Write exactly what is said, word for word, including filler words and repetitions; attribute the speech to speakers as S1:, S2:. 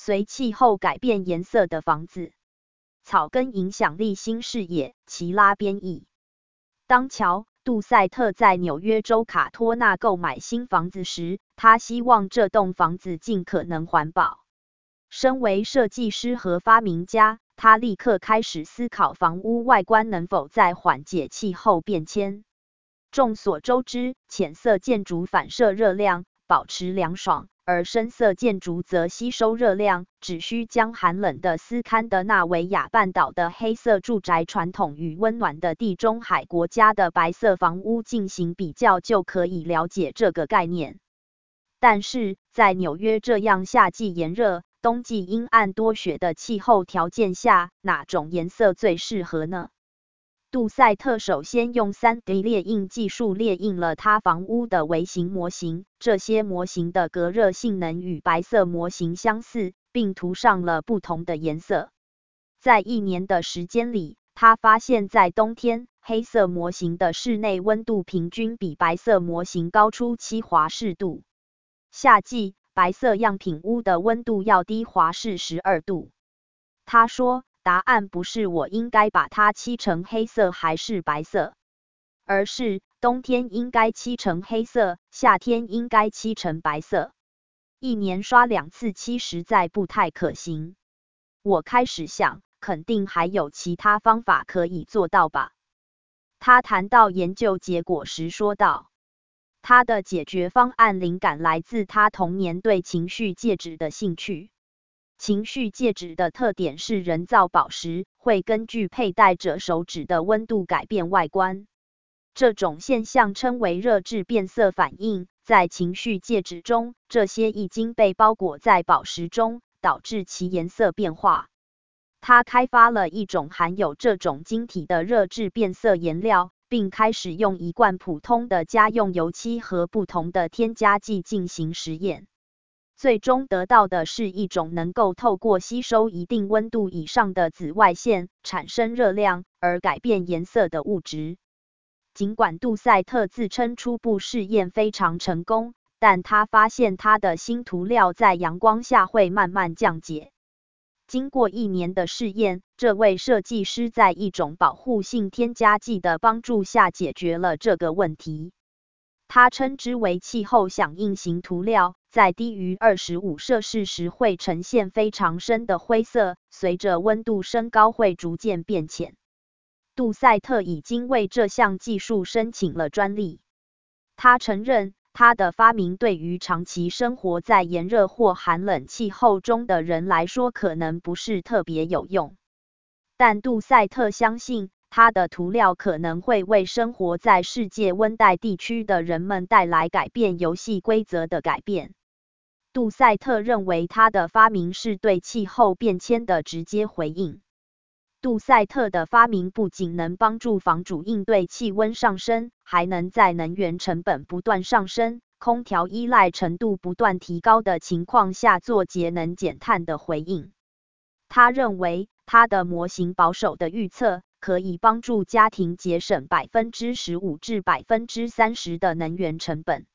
S1: 随气候改变颜色的房子。草根影响力新视野，齐拉编译。当乔·杜塞特在纽约州卡托纳购买新房子时，他希望这栋房子尽可能环保。身为设计师和发明家，他立刻开始思考房屋外观能否在缓解气候变迁。众所周知，浅色建筑反射热量，保持凉爽，而深色建筑则吸收热量。只需将寒冷的斯堪的纳维亚半岛的黑色住宅传统与温暖的地中海国家的白色房屋进行比较，就可以了解这个概念。但是，在纽约这样夏季炎热、冬季阴暗多雪的气候条件下，哪种颜色最适合呢？杜塞特首先用 三 D 列印技术列印了他房屋的微型模型，这些模型的隔热性能与白色模型相似，并涂上了不同的颜色。在一年的时间里，他发现在冬天，黑色模型的室内温度平均比白色模型高出七华氏度。夏季，白色样品屋的温度要低华氏十二度。他说，答案不是我应该把它漆成黑色还是白色，而是冬天应该漆成黑色，夏天应该漆成白色。一年刷两次漆实在不太可行。我开始想，肯定还有其他方法可以做到吧。他谈到研究结果时说道，他的解决方案灵感来自他童年对情绪戒指的兴趣。情绪戒指的特点是人造宝石，会根据佩戴者手指的温度改变外观。这种现象称为热质变色反应。在情绪戒指中，这些已经被包裹在宝石中，导致其颜色变化。他开发了一种含有这种晶体的热质变色颜料，并开始用一罐普通的家用油漆和不同的添加剂进行实验。最终得到的是一种能够透过吸收一定温度以上的紫外线，产生热量，而改变颜色的物质。尽管杜塞特自称初步试验非常成功，但他发现他的新涂料在阳光下会慢慢降解。经过一年的试验，这位设计师在一种保护性添加剂的帮助下解决了这个问题。他称之为气候响应型涂料，在低于二十五摄氏时会呈现非常深的灰色，随着温度升高会逐渐变浅。杜塞特已经为这项技术申请了专利。他承认，他的发明对于长期生活在炎热或寒冷气候中的人来说可能不是特别有用。但杜塞特相信，它的涂料可能会为生活在世界温带地区的人们带来改变游戏规则的改变。杜塞特认为他的发明是对气候变迁的直接回应。杜塞特的发明不仅能帮助房主应对气温上升，还能在能源成本不断上升、空调依赖程度不断提高的情况下做节能减碳的回应。他认为，他的模型保守的预测可以帮助家庭节省 百分之十五 至 百分之三十 的能源成本。